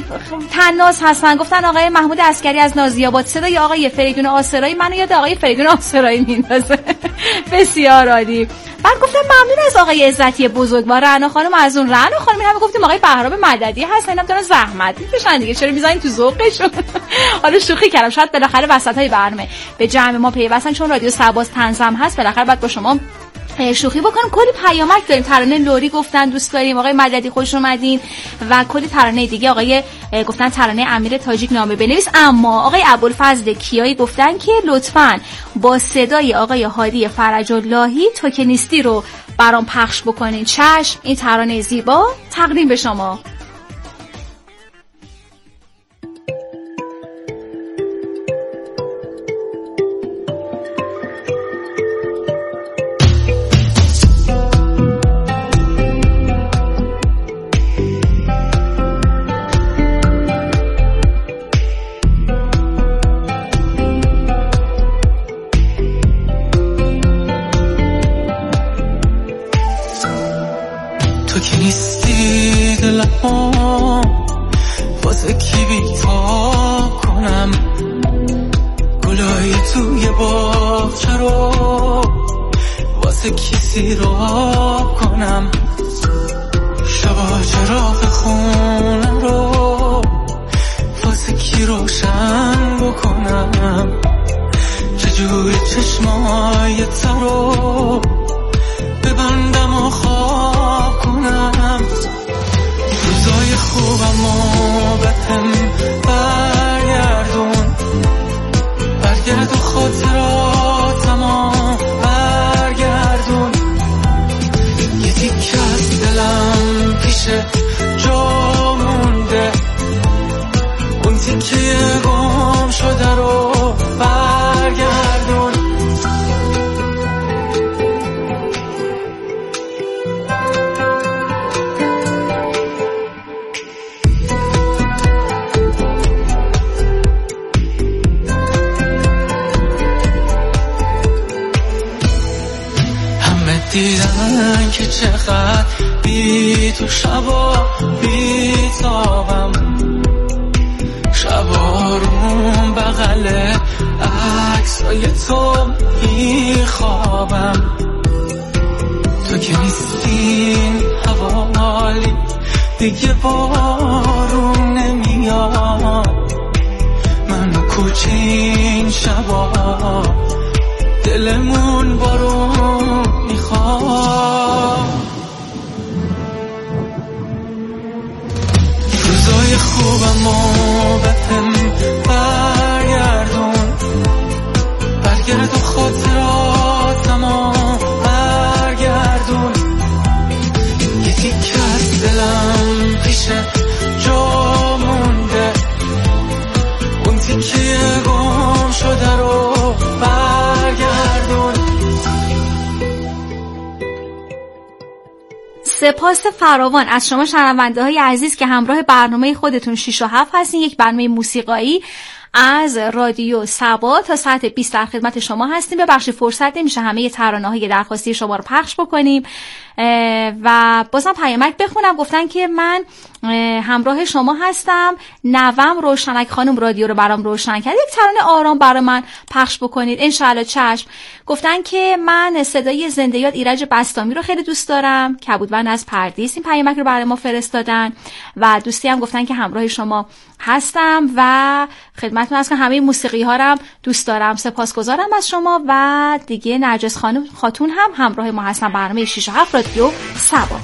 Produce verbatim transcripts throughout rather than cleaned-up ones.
تناز هستن، گفتن آقای محمود عسکری از نازی‌آباد، صدای آقای فریدون آسرایی منو یاد آقای فریدون آسرایی میندازه. بسیار عالی. بعد گفتم ممنون از آقای عزتی بزرگوار. رعنا خانم از اون رعنا خانم همه گفتیم آقای بهرام مددی هستن، اینم دارن زحمت میکشن دیگه، چرا میذارین تو ذوقشون؟ حالا شوخی کردم، شاید بالاخره وسطای برنامه به جمع ما پیوستن، چون رادیو سباز طنزم هست، بالاخره بعد با شما شوخی بکنم. کلی پیامک داریم. ترانه لوری گفتن دوست داریم، آقای مددی خوش اومدین، و کلی ترانه دیگه. آقای گفتن ترانه امیر تاجیک نامه بنویس. اما آقای ابوالفضل کیایی گفتن که لطفاً با صدای آقای هادی فرج اللهی تو که نیستی رو برام پخش بکنین. چشم، این ترانه زیبا تقدیم به شما. واسه کی بیتا کنم گلای توی باغچه رو، واسه کی سیراب کنم شبا چراغ خونه رو، واسه کی روشن بکنم چجوری چشمای ترو ببندم و خواب کنم. روزای خوبمو بهم برگردون، برگرد و خاطراتمو برگردون، یه تیکه از دلم پیشه جا مونده، اون تیکه گم شده رو برگردون. دیدن که چقدر بی تو شبا بی تابم، شبا روم بغل عکسای تو میخوابم، تو که نیستین حوالی دیگه بارون نمیاد، من و کوچه این شبا دلمون بارون میخواد. روزای خوبمو بهم برگردون، برگرد و خاطراتمو برگردون، یه تیکه از دلم پیشه جا مونده، اون تیکه گم شده رو برگردون. سپاس فراوان از شما شنونده های عزیز که همراه برنامه خودتون شش و هفت هستین. یک برنامه موسیقایی از رادیو سبا تا ساعت بیست در خدمت شما هستیم. ببخشید فرصت نمیشه همه ترانه‌های درخواستی شما رو پخش بکنیم و بازم پیامک بخونم. گفتن که من همراه شما هستم، نوام روشنک خانم رادیو رو برام روشن کرد، یک ترانه آرام برای من پخش بکنید انشالله. چشم. گفتن که من صدای زنده یاد ایرج بستامی رو خیلی دوست دارم، کبودبند از پردیس این پیامک رو برای ما فرستادن و دوستی هم گفتن که همراه شما هستم و خدمتتون هستم، همه موسیقی ها رو دوست دارم. سپاسگزارم از شما و دیگه نرجس خانم خاتون هم همراه ما هستن برنامه شش و هفت رادیو سبا.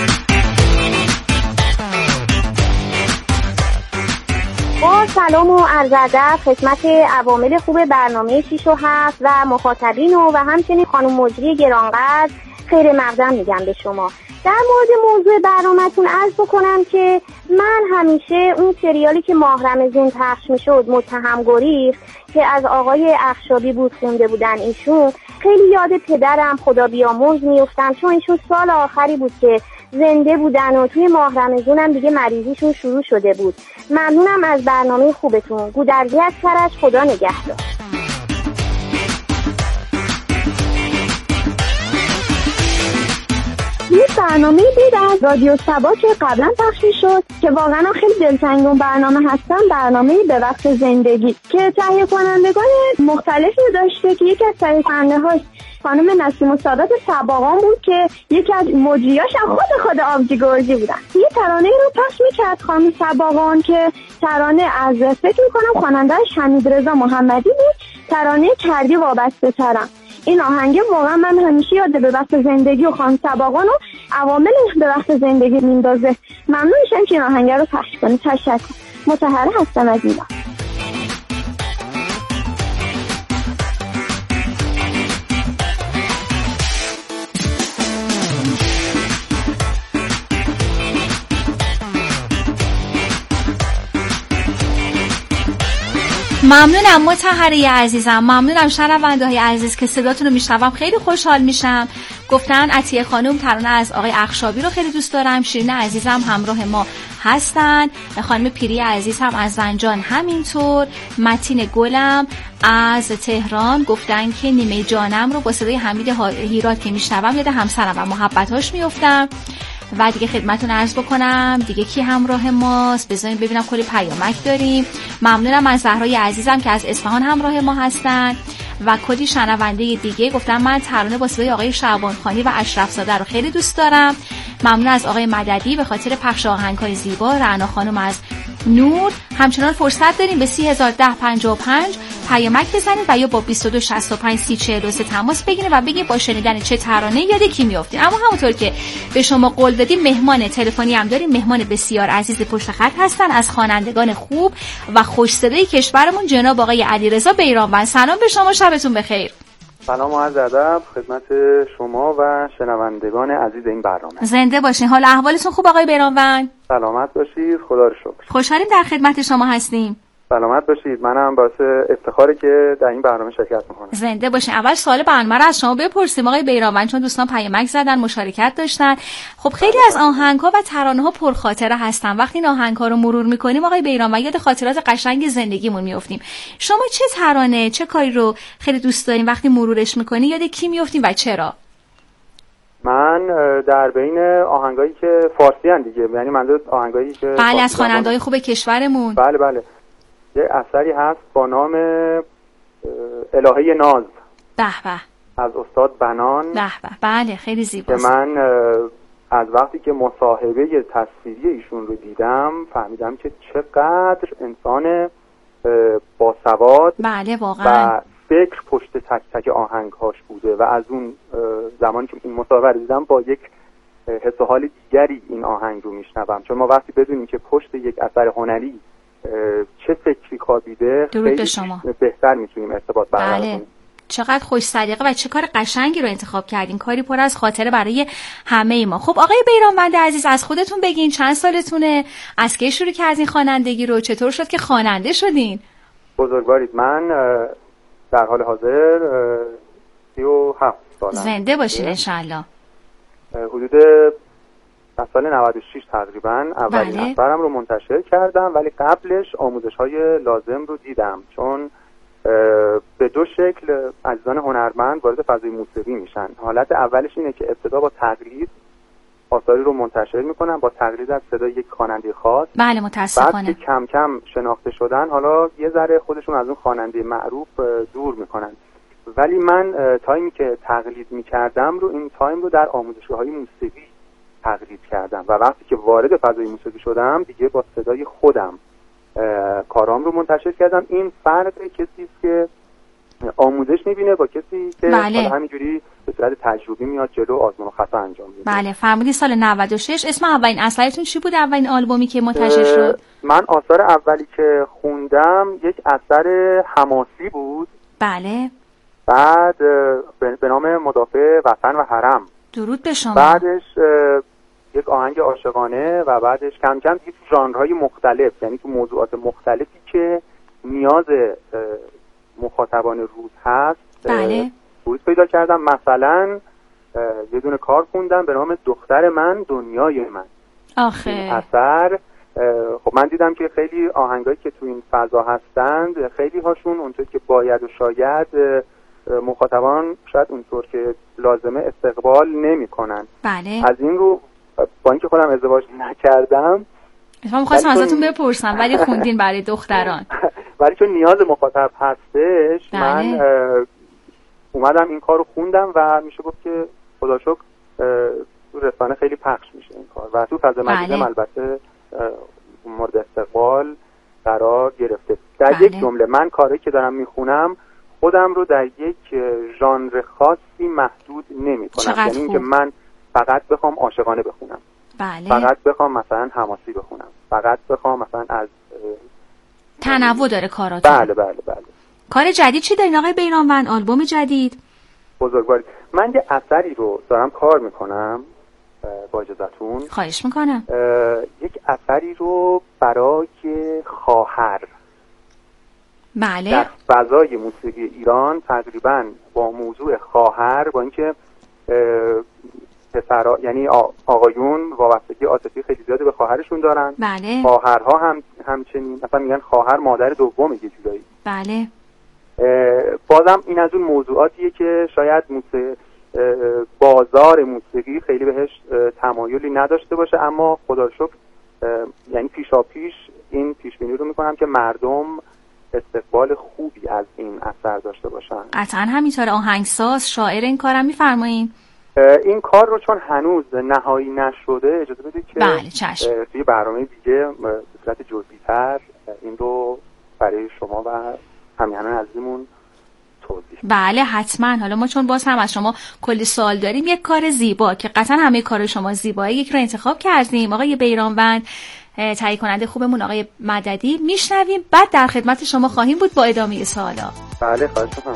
با سلام و عرض ادب خدمت عوامل خوب برنامه شش و هفت و مخاطبین و, و همچنین خانم مجری گرانقدر خیر مقدم میگم به شما. در مورد موضوع برنامه‌تون عرض بکنم که من همیشه اون سریالی که ماه رمضان پخش میشد متهم گریخت که از آقای اخشابی بود خونده بودن ایشون، خیلی یاد پدرم خدا بیامرز میافتم، چون ایشون سال آخری بود که زنده بودن و توی ماه رمضان هم دیگه مریضیشون شروع شده بود. ممنونم از برنامه خوبتون. گودرزی از کرج، خدا نگهدار. یه برنامه دید از رادیو سبا که قبلا پخش شد که واقعا خیلی دلتنگ اون برنامه هستم، برنامه به وقت زندگی که تهیه کنندگان مختلفی داشته که یکی از تهیه کننده‌هاش خانم نسیم السادات سباقان بود که یکی از مجریاش هم خود خود آبجی گرجی بودن. یه ترانه رو پخش میکرد خانم سباقان که ترانه از فکر میکنم خواننده‌اش حمیدرضا محمدی بود، ترانه کردی وابسته ترم. این آهنگ واقعا من همیشه یاد به وقت زندگی و خانم سباقان و عوامل به وقت زندگی میندازه. ممنون میشم که این آهنگ رو پخش کنید. تشکر. متحره هستم از این. ممنونم مطهره عزیزم، ممنونم شنونده‌های عزیز که صداتون رو میشنوم، خیلی خوشحال میشم. گفتن عطیه خانم ترانه از آقای اخشابی رو خیلی دوست دارم. شیرین عزیزم همراه ما هستن، خانم پیری عزیز هم از زنجان همینطور. متین گلم از تهران گفتن که نیمه جانم رو با صدای حمید هیرات که میشنوم یاد همسرم و محبتاش میافتم. و دیگه خدمتتون عرض بکنم دیگه کی همراه ماست، بذارین ببینم کلی پیامک داریم. ممنونم از زهرای عزیزم که از اصفهان همراه ما هستن و کلی شنونده دیگه. گفتم من ترانه با صدای آقای شعبان خانی و اشرف زاده رو خیلی دوست دارم. ممنون از آقای مددی به خاطر پخش آهنگ‌های زیبا. رعنا خانم از نور. همچنان فرصت داریم به سی هزار ده پنجاه و پنج پیامک بزنید و یا با بیست و دو شصت و پنج سی چهل و سه تماس بگیرید و بگید با شنیدن چه ترانه یاد کی میافتید. اما همونطور که به شما قول دادیم مهمان تلفنی هم داریم، مهمان بسیار عزیز پشت خط هستن از خوانندگان خوب و خوش صدای کشورمون جناب آقای علیرضا بیرانوند. سلام به شما، شبتون بخیر. سلام و عرض ادب خدمت شما و شنوندگان عزیز این برنامه. زنده باشین. حال احوالتون خوب آقای بیرانوند؟ سلامت باشید، خدا رو شکر. خوشحالیم در خدمت شما هستیم. سلامت باشید. منم باعث افتخاره که در این برنامه شرکت میکنم. زنده باشین. اول سوال برنامه رو از شما بپرسیم آقای بیرانوند، چون دوستان پیامک زدن، مشارکت داشتن. خب خیلی از آهنگ‌ها و ترانه‌ها پرخاطره هستن. وقتی این آهنگ‌ها رو مرور می‌کنیم آقای بیرانوند یاد خاطرات قشنگ زندگیمون میافتیم. شما چه ترانه، چه کاری رو خیلی دوست دارین وقتی مرورش می‌کنین یاد کی میافتین و چرا؟ من در بین آهنگایی که فارسی ان دیگه، یعنی منظور آهنگایی که بله از خواننده‌های خوب کشورمون. بله بله. یه اثری هست با نام الهه ناز به به از استاد بنان. به به بله خیلی زیباست. که من از وقتی که مصاحبه تصویری ایشون رو دیدم فهمیدم که چقدر انسان باسواد بله واقعا و فکر پشت تک تک آهنگهاش بوده و از اون زمانی که این مصاحبه رو دیدم با یک حس و حال دیگری این آهنگ رو میشنوم، چون ما وقتی بدونیم که پشت یک اثر هنری چه فکری خوابیده خیلی شما. بهتر میتونیم ارتباط برقرار کنیم. بله. چقدر خوش سلیقه و چه کار قشنگی رو انتخاب کردین، کاری پر از خاطره برای همه ما. خب آقای بیرانوند عزیز از خودتون بگین چند سالتونه، از کی شروع کردین خوانندگی رو، چطور شد که خواننده شدین؟ بزرگوارید. من در حال حاضر سی و هفت سالم. زنده باشین انشالله. حدود از سال نود و شش تقریبا اولین بله. اثرم رو منتشر کردم، ولی قبلش آموزش‌های لازم رو دیدم، چون به دو شکل عزیزان هنرمند وارد فضای موسیقی میشن. حالت اولش اینه که ابتدا با تقلید آثاری رو منتشر میکنن، با تقلید از صدای یک خواننده خاص. بله متاسفانه. بعد که کم کم شناخته شدن حالا یه ذره خودشون از اون خواننده معروف دور میکنن. ولی من تایمی که تقلید میکردم رو این تایم رو در آموزشگاه‌های موسیقی تقلید کردم و وقتی که وارد فضای موسیقی شدم دیگه با صدای خودم کارام رو منتشر کردم. این فرق کسی است که آموزش میبینه با کسی که بله. همینجوری به صورت تجربی میاد جلو آزمون و خطا انجام میده. بله فرمودی سال نود و شش. اسم اولین اثرتون چی بود، اولین آلبومی که منتشر شد؟ من آثار اولی که خوندم یک اثر حماسی بود. بله. بعد به نام مدافع وطن و حرم. درود به شما. بعدش یک آهنگ عاشقانه و بعدش کم کم دیگه تو ژانرهای مختلف، یعنی تو موضوعات مختلفی که نیاز مخاطبان روز هست بله بروز پیدا کردم. مثلا یه دونه کار خوندم به نام دختر من دنیای من. آخه این اثر خب من دیدم که خیلی آهنگایی که تو این فضا هستند خیلی هاشون اونطور که باید و شاید مخاطبان شاید اونطور که لازمه استقبال نمی‌کنن. بله. از این رو با اینکه خودم ازدواج نکردم، من می‌خواستم ازتون بپرسم ولی خوندین برای دختران. ولی چون نیاز مخاطب هستش، بله. من اومدم این کارو خوندم و میشه گفت که خدا شکر تو رسانه خیلی پخش میشه این کار و تو فضا مجازی بله. البته مورد استقبال قرار گرفته. در بله. یک جمله من کاری که دارم میخونم خودم رو در یک ژانر خاصی محدود نمیکنم، یعنی اینکه من فقط بخوام عاشقانه بخونم، بله. فقط بخوام مثلا حماسی بخونم، فقط بخوام مثلا از تنوع داره کاراتون. بله بله بله. کار جدید چی دارین آقای بیرانوند؟ آلبوم جدید؟ بزرگواری من یه اثری رو دارم کار میکنم با اجازهتون. خواهش میکنم. یک اثری رو برای خواهر. بله. در فضای موسیقی ایران تقریبا با موضوع خواهر، با اینکه پسرها یعنی آقایون وابستگی عاطفی خیلی زیادی به خواهرشون دارن، بله. خواهرها هم همچنین، مثلا میگن خواهر مادر دومه یه جورایی. بله. بازم این از اون موضوعاتیه که شاید موسیقی بازار موسیقی خیلی بهش تمایلی نداشته باشه، اما خدا رو شکر یعنی پیشا پیش این پیش بینی رو میکنم که مردم استقبال خوبی از این اثر داشته باشن. قطعا همینطوره. آهنگساز، شاعر این کارم میفرمایین؟ این کار رو چون هنوز نهایی نشده اجازه بدید که بله چشم. توی برنامه دیگه به صورت جزئی‌تر این رو برای شما و همیهنان عزیزمون توضیح. بله حتما. حالا ما چون باز هم از شما کلی سوال داریم، یک کار زیبا که قطعا همه کار شما زیبایی، یک رو انتخاب کردیم. آقای بیرانوند، تهیه کننده خوبمون آقای مددی، میشنویم، بعد در خدمت شما خواهیم بود با ادامه سوالا. بله خواهش می‌کنم.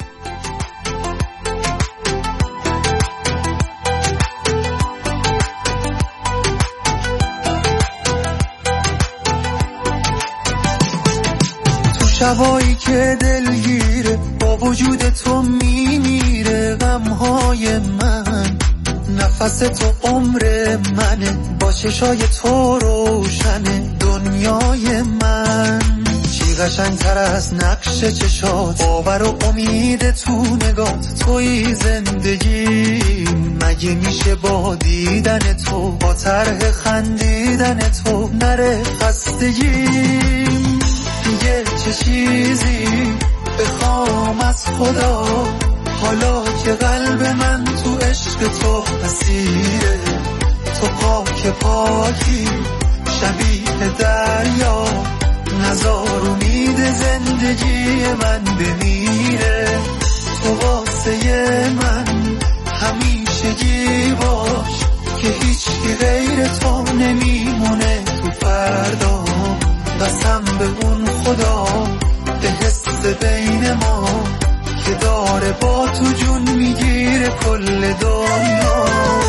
شبایی که دلگیره با وجود تو میمیره، غمهای من نفس تو عمر منه، با چشای تو روشنه دنیای من. چی قشنگتر از نقش چشات، باور و امید تو نگات، توی زندگی مگه میشه با دیدن تو، با طرح خندیدن تو نره خستگیم. دیگه چه چیزی بخوام از خدا، حالا که قلب من تو عشق تو اسیره، تو پاک پاکی شبیه دریا، نزار امید زندگی من بمیره. تو واسه من همیشگی باش که هیچی غیر تو نمیمونه تو فردا. قسم به اون خدا به حس بین ما که داره با تو جون میگیره کل دنیا.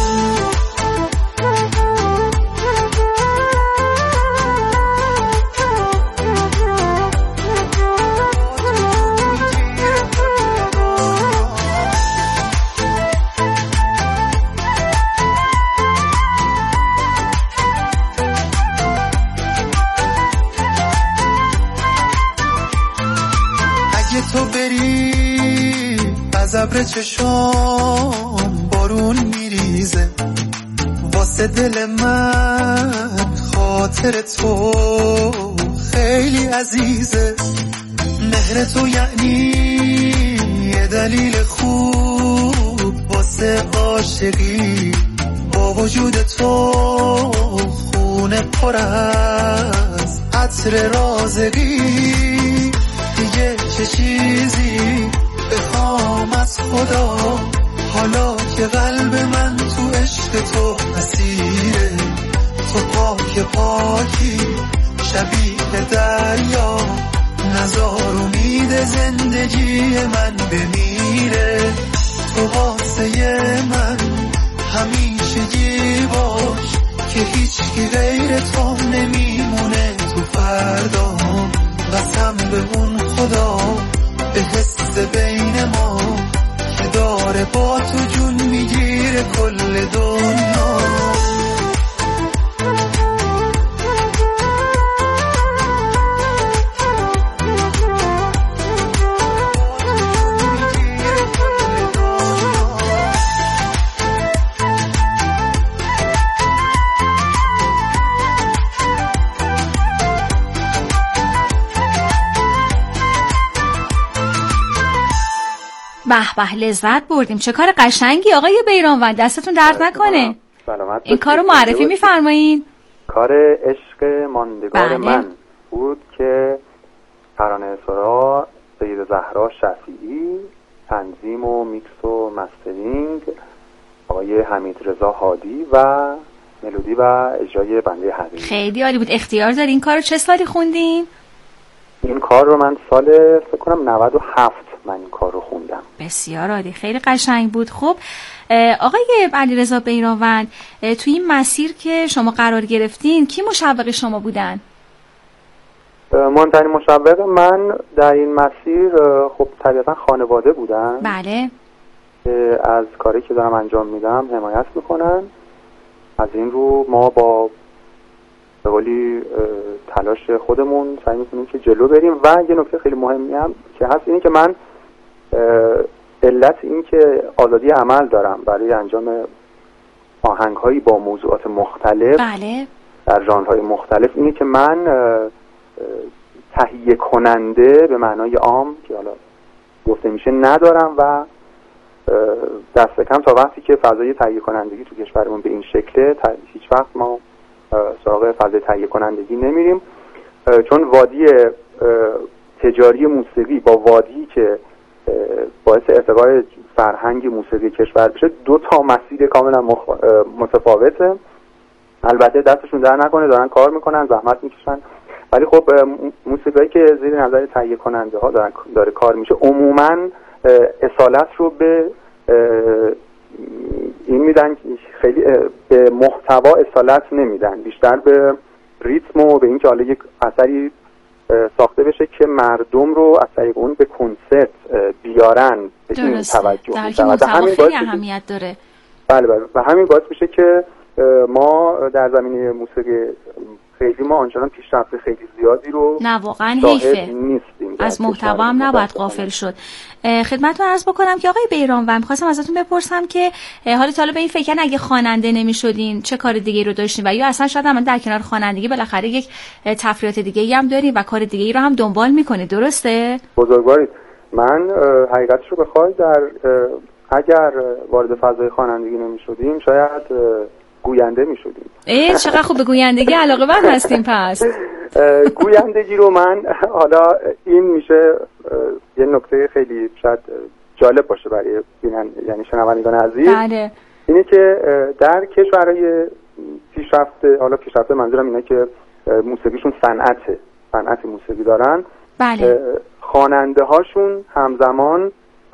تو بری از ابر چشام بارون میریزه، واسه دل من خاطر تو خیلی عزیزه. مهر تو یعنی یه دلیل خوب واسه عاشقی، با وجود تو خونه پر از عطر رازقی. دیگه چه چیزی بخوام از خدا، حالا که قلب من تو عشق تو اسیره، تو پاک پاکی شبیه دریا، نزار امید زندگی من بمیره. تو واسه من همیشگی باش که هیچی غیر تو نمیمونه تو فردا. قسم به اون خدا به حس بین ما که داره با تو جون میگیره کل دنیا. میگیره به به لذت بردیم. چه کار قشنگی آقای بیرانوند، دستتون درد نکنه. سلامت. این کارو معرفی میفرمایین؟ کار عشق ماندگار بله. من بود که ترانه سرا سید زهرا شفیعی، تنظیم و میکس و مسترینگ آقای حمید رضا هادی و ملودی و اجرای بنده حقیقی. خیلی عالی بود. اختیار داری این کارو چه سالی خوندین؟ این کار رو من سال فکر کنم نود و هفت من این کار رو خوندم. بسیار عالی، خیلی قشنگ بود. خب آقای علیرضا بیرانوند، توی این مسیر که شما قرار گرفتین کی مشوق شما بودن؟ مهمترین مشوق من در این مسیر خب طبیعتا خانواده بودن. بله. که از کاری که دارم انجام میدم حمایت میکنن. از این رو ما با به قولی تلاش خودمون سعی میکنیم که جلو بریم و یه نکته خیلی مهمی هم که هست اینه که من علت این که آزادی عمل دارم برای انجام آهنگ‌هایی با موضوعات مختلف بله. در ژانرهای مختلف اینه که من تهیه کننده به معنای عام که حالا گفته میشه ندارم و دست کم تا وقتی که فضای تهیه کنندگی تو کشورمون به این شکله هیچ وقت ما سراغ فضای تهیه کنندگی نمیریم، چون وادی تجاری موسیقی با وادی که باعث ارتقای فرهنگ موسیقی کشور بشه دو تا مسیر کاملا مخ... متفاوته. البته دستشون در نکنه، دارن کار میکنن، زحمت میکشن، ولی خب موسیقی که زیر نظر تهیه کننده ها دارن داره کار میشه عموما اصالت رو به این میدن، خیلی به محتوا اصالت نمیدن، بیشتر به ریتم و به اینکه حالا یک اثری ساخته بشه که مردم رو از طریق اون به کنسرت بیارن به این توجه در که محتوا خیلی اهمیت داره. بله بله و همین باعث میشه که ما در زمینه موسیقی خیلی ما آنچنان پیشرفت خیلی زیادی رو نه واقعا حیفه نیستیم. از محتوا هم نباید غافل شد. خدمتتون عرض بکنم که آقای بیرانوند می‌خواستم ازتون بپرسم که حالا تا حالا به این فکر اگه خواننده نمی‌شدین چه کار دیگه‌ای رو داشتین و یا اصلا شاید هم در کنار خوانندگی بالاخره یک تفریحات دیگه‌ای هم دارین و کار دیگه‌ای رو هم دنبال می‌کنید، درسته؟ بزرگوارید. من حقیقتش رو بخوای در اگر وارد فضای خوانندگی نمی‌شدیم شاید گوینده می‌شدیم. ای چقدر خوب به گویندگی علاقه‌مند هستیم. پس گویندگی رو من حالا این میشه یه نکته خیلی شاید جالب باشه برای بینن یعنی شنوندگان عزیز. بله. اینه که در کشورهای پیشرفته، حالا پیشرفته منظورم اینه که موسیقیشون صنعته، صنعت موسیقی دارن. بله. خواننده هاشون همزمان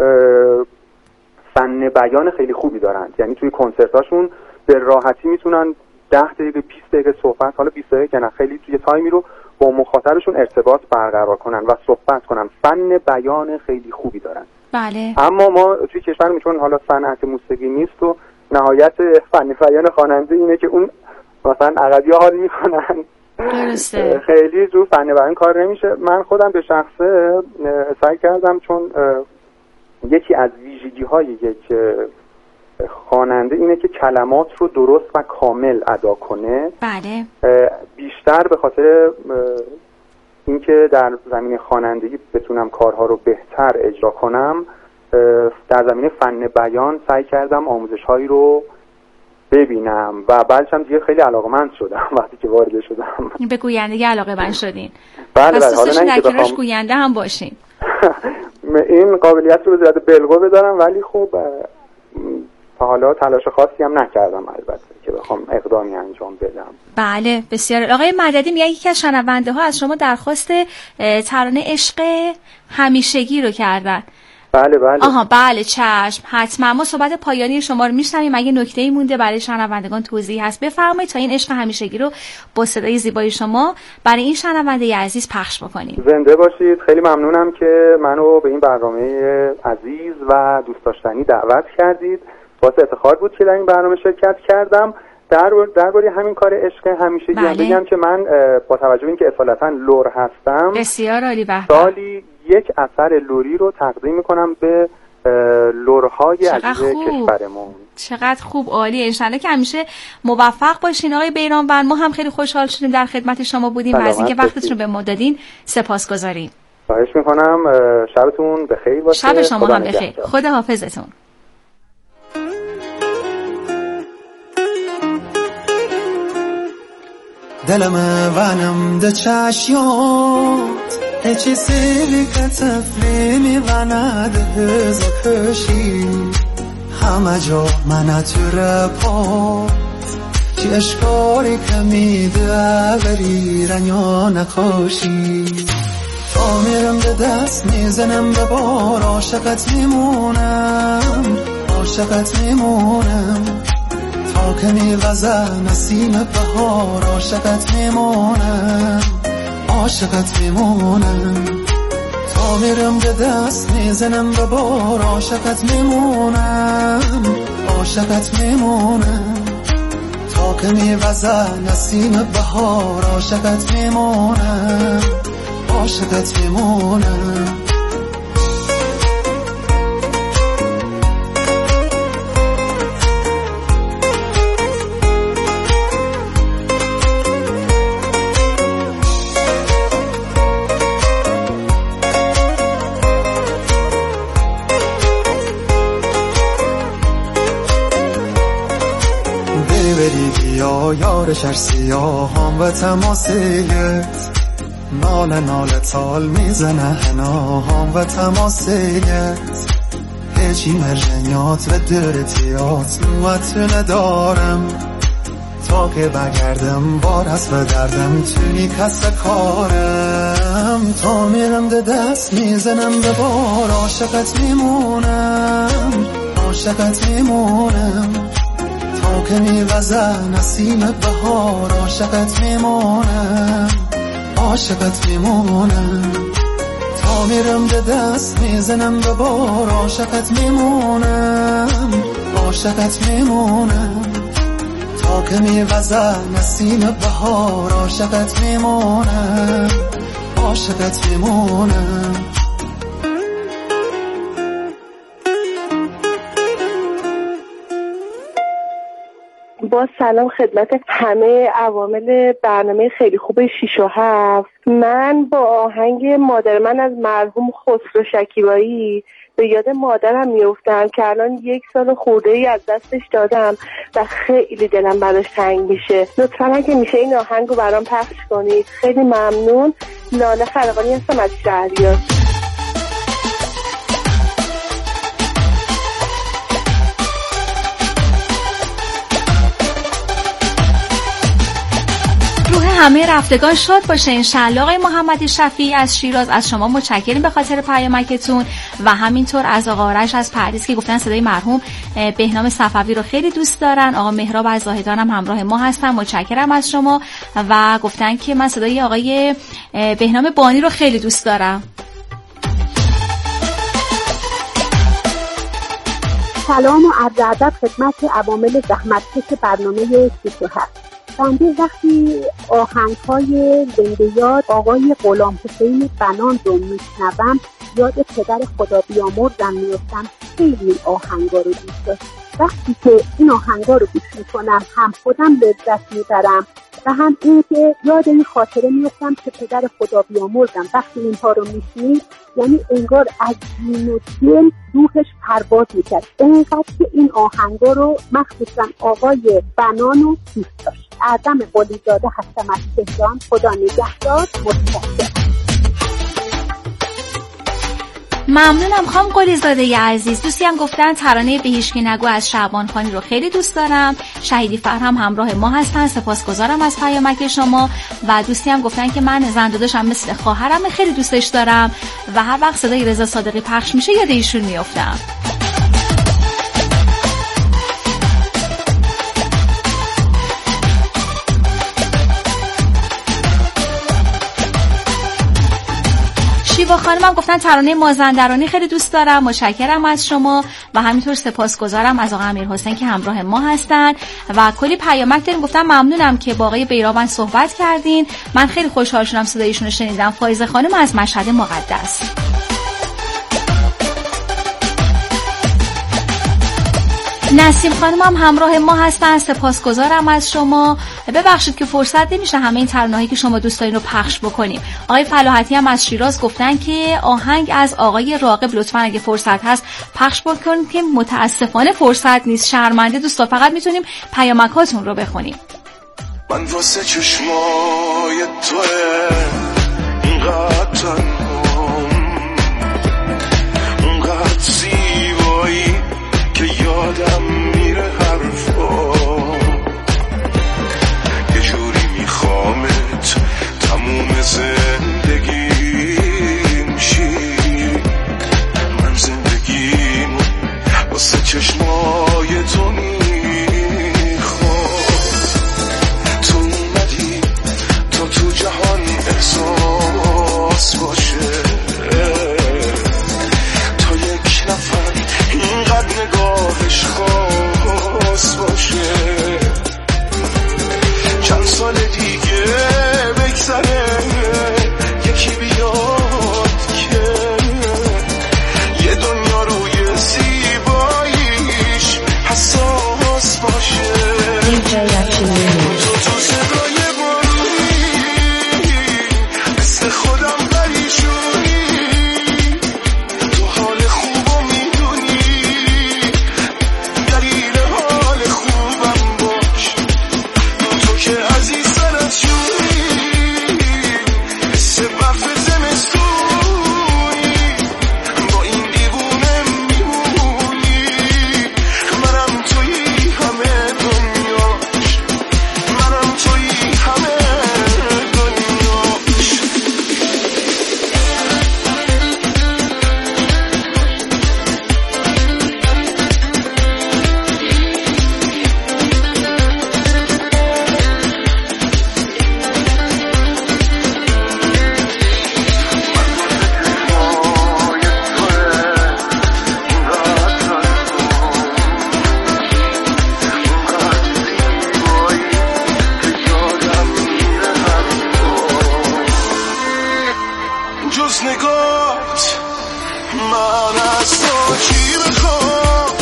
فن بیان خیلی خوبی دارن، یعنی توی کنسرت هاشون به راحتی میتونن ده دقیقه بیست دقیقه صحبت، حالا بیست دقیقه نه خیلی توی تایمی رو با مخاطبشون ارتباط برقرار کنن و صحبت کنن، فن بیان خیلی خوبی دارن. بله. اما ما توی کشورمون چون حالا صنعت موسیقی نیست و نهایت فن بیان خواننده اینه که اون مثلا عقبی‌ها حال میکنن. درسته. خیلی رو فن بیان کار نمیشه. من خودم به شخصه سعی کردم چون یکی از ویژگی‌های یک خواننده اینه که کلمات رو درست و کامل ادا کنه. بله. بیشتر به خاطر اینکه در زمینه خوانندگی بتونم کارها رو بهتر اجرا کنم، در زمینه فن بیان سعی کردم آموزش‌هایی رو ببینم و بعدش هم دیگه خیلی علاقه‌مند شدم وقتی که وارد شدم. به گویندگی علاقه‌مند شدین. بله بله. حالا نه که بخوام گوینده هم باشین. این قابلیت رو به صورت بالقوه دارم، ولی خب تا حالا تلاش خاصی هم نکردم البته که بخوام اقدامی انجام بدم. بله بسیار. آقای مددی میگه یکی از شنونده ها از شما درخواست ترانه عشق همیشگی رو کردن. بله بله. آها بله چشم، حتما ما صحبت پایانی شما رو میشنویم. اگه نکته‌ای مونده برای شنوندگان توضیح هست بفرمایید تا این عشق همیشگی رو با صدای زیبای شما برای این شنونده عزیز پخش بکنیم. زنده باشید. خیلی ممنونم که منو به این برنامه عزیز و دوست داشتنی دعوت کردید. باعث افتخار بود که در این برنامه شرکت کردم. در درباره همین کار عشق همیشگی بله. هم بگم که من با توجه به اینکه اصالتا لور هستم بسیار عالی، به سالی یک اثر لوری رو تقدیم میکنم به لورهای عزیز کشورمون. چقدر خوب، عالی. انشالله که همیشه موفق باشین آقای بیرانوند. ما هم خیلی خوشحال شدیم در خدمت شما بودیم و از اینکه وقتتون رو به ما دادین سپاسگزاریم. خواهش میکنم. شبتون بخیر باشه. شب شما هم بخیر. خدا حافظتون. دلم وانم ده چشیات هچی سیلی کتفلی میواند هزکشی همه جا من تو رپات چی اشکاری که میده بری رنیا نخوشی تا میرم به دست میزنم به بار عاشقت میمونم عاشقت میمونم تا که میوزه نسیم بهار عاشقت میمونم عاشقت میمونم تا میرم به دست میزنم به بار عاشقت میمونم عاشقت میمونم تا که میوزه نسیم بهار عاشقت میمونم عاشقت میمونم یا یار شر سیاهام و تماسیت ناله ناله تال میزنه هناهام و تماسیت هیچی مرجنیات و درتیات نوت ندارم تا که بگردم بار از و دردم توی کس کارم تا میرم ده دست میزنم به بار عاشقت میمونم عاشقت میمونم که میوزه نسیم بهار عاشقت میمونم عاشقت میمونم تا میرم به دست میزنم به بار عاشقت میمونم عاشقت میمونم تا که میوزه نسیم بهار عاشقت میمونم عاشقت میمونم با سلام خدمت همه عوامل برنامه خیلی خوب شیش و هفت. من با آهنگ مادر من از مرحوم خسرو شکیبایی به یاد مادرم میافتم که الان یک سال خورده ای از دستش دادم و خیلی دلم براش تنگ میشه. لطفا اگه میشه این آهنگ رو برام پخش کنید خیلی ممنون. لاله خلقانی هستم از شهریار. همه رفتگان شاد باشه انشالله. آقای محمد شفیعی از شیراز از شما متشکریم به خاطر پیامکتون و همینطور از آقا آرش از پردیس که گفتن صدای مرحوم بهنام صفوی رو خیلی دوست دارن. آقا مهراب از زاهدان هم همراه ما هستن، متشکرم از شما و گفتن که من صدای آقای بهنام بانی رو خیلی دوست دارم. سلام و عرض ادب خدمت عوامل زحمتکش برنامه شیش و هفت. بنده وقتی آهنگ‌های زنده یاد آقای غلام حسین بنان رو میشنوم یاد پدر خدا بیامرزم میفتم. خیلی این آهنگا رو دوست داشت. وقتی که این آهنگا رو گوش میکنم هم خودم لذت میبرم و هم این که یاد این خاطره میفتم که پدر خدا بیامرزم وقتی اینها رو میشنید یعنی انگار از جین و دل روحش پرواز میکرد. اینقدر که این آهنگا رو مخصوصا آقای بنان رو دوست داشت. اعظم قلیزاده هستم از تهران. خدا نگهدار. متشکرم. ممنونم خانم قلیزاده عزیز. دوستی هم گفتن ترانه به هیچکی نگو از شعبان خانی رو خیلی دوست دارم. شهیدی فر هم همراه ما هستن، سپاسگزارم از پیامک شما. و دوستی هم گفتن که من زنداداشم مثل خواهرم خیلی دوستش دارم و هر وقت صدای رضا صادقی پخش میشه یاد ایشون میافتم. شیوا خانم هم گفتن ترانه مازندرانی خیلی دوست دارم، متشکرم از شما و همینطور سپاسگزارم از آقا امیر حسین که همراه ما هستن و کلی پیامک داریم. گفتم ممنونم که با آقای بیرابن صحبت کردین، من خیلی خوشحال شدم صدایشون رو شنیدم. فایزه خانم از مشهد مقدس. نسیم خانم هم همراه ما هستن. سپاسگزارم از شما. ببخشید که فرصت نمیشه همه این ترانه‌هایی که شما دوست دارین رو پخش بکنیم. آقای فلاحتی هم از شیراز گفتن که آهنگ از آقای راغب لطفاً اگه فرصت هست پخش بکنید که متاسفانه فرصت نیست. شرمنده دوستا، فقط میتونیم پیامک‌هاتون رو بخونیم. من واسه چشمای توه اینقدر تنهام، اونقدر زیبایی که یادم میره حرفا، یه جوری میخوامت تموم زندگیم شی. من زندگیم واسه چشمای تو میخوام. تو اومدی تا تو جهان احساس باشه، تا یک نفر اینقدر نگاهش خاص باشه. چند سال دیگه بگذره یکی بیاد که یه دنیا روی زیباییش حساس باشه. تو تو صدای بارونی مثل خودم پریشونی، تو حال خوبو میدونی، دلیل حال خوبم باش. تو که عزیز سرت جونی، مثل برف زمستونی، با این دیوونه میمونی. منم توی همه دنیاش، منم توی همه دنیاش. جز نگات من از تو چی بخوام؟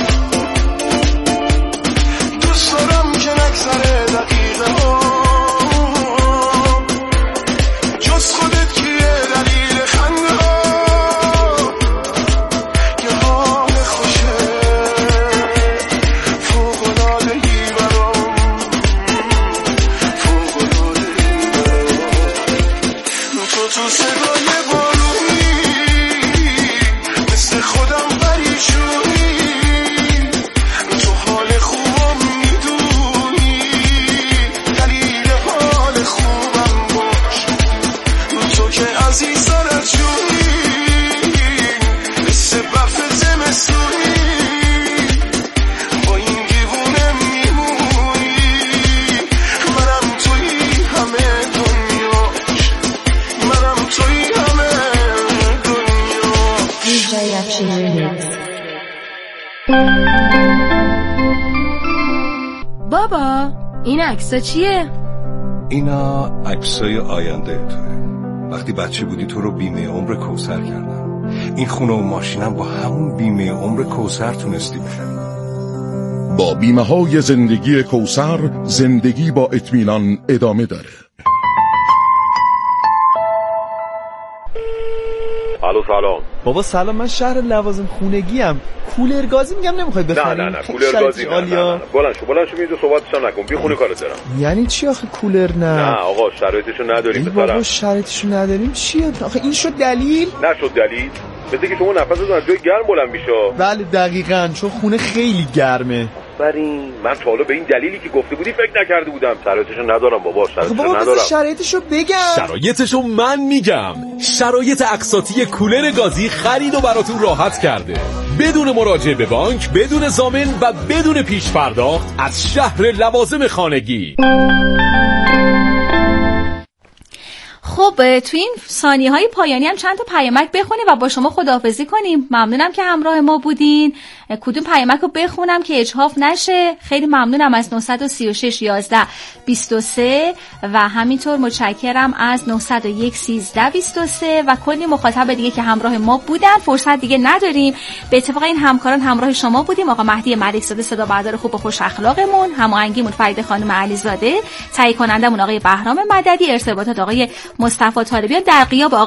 دوست دارم که نگذره دقیقه ها، جز خودت کیه دلیل خنده ها؟ یه حال خوشه فوق‌العاده‌ای برام، فوق‌العاده‌ای برام. تو تو صدای بارونی مثل خودم پریشونی، تو حال خوبم میدونی، دلیل حال خوبم باش. تو که عزیز سرت جونی، مثل برف زمستونی، با این دیوونه میمونی. منم توی همه دنیاش، منم توی همه دنیاش. بابا این عکسا چیه؟ اینا عکسای آینده توه. وقتی بچه بودی تو رو بیمه عمر کوثر کردم. این خونه و ماشینم با همون بیمه عمر کوثر تونستی بخری. با بیمه های زندگی کوثر زندگی با اطمینان ادامه داره. الو سلام. بابا سلام، من شهر لوازم خونگی ام. کولر گازی میگم نمیخوای بخری؟ نه نه نه کولر گازی نه, نه, نه, نه. بلند شو بلند شو میدو صحبتش هم نکن، بی خونه کارت دارم. یعنی چی آخه کولر نه؟ نه آقا شرایطشو نداریم بابا. بابا شرایطشو نداریم چیه؟ آخه این شد دلیل؟ نشد دلیل. مثل که شما نفستون از جای گرم بلند میشه. بله دقیقاً، چون خونه خیلی گرمه. بریم. من تا حالا به این دلیلی که گفته بودی فکر نکرده بودم. شرایطشو ندارم بابا، شرایطشو بابا ندارم. بابا شرایطشو بگم. شرایطشو من میگم. شرایط اقساطی کولر گازی خرید و براتون راحت کرده. بدون مراجعه به بانک، بدون ضامن و بدون پیش پرداخت از شهر لوازم خانگی. خب تو این ثانیه های پایانی هم چند تا پیامک بخونیم و با شما خداحافظی کنیم. ممنونم که همراه ما بودین. کدوم پیامک رو بخونم که اجحاف نشه؟ خیلی ممنونم از نه سه شش یازده بیست و سه و همینطور متشکرم از نه صفر یک سیزده بیست و سه و کلی مخاطب دیگه که همراه ما بودن. فرصت دیگه نداریم. به اتفاق این همکاران همراه شما بودیم. آقا مهدی ملکزاده صدا بردار خوب و خوش اخلاقمون، هماهنگیمون فرید خانم علیزاده، تهیه کنندمون آقای بهرام مددی، ارتباطات آقای مصطفی طالبیان، در غیاب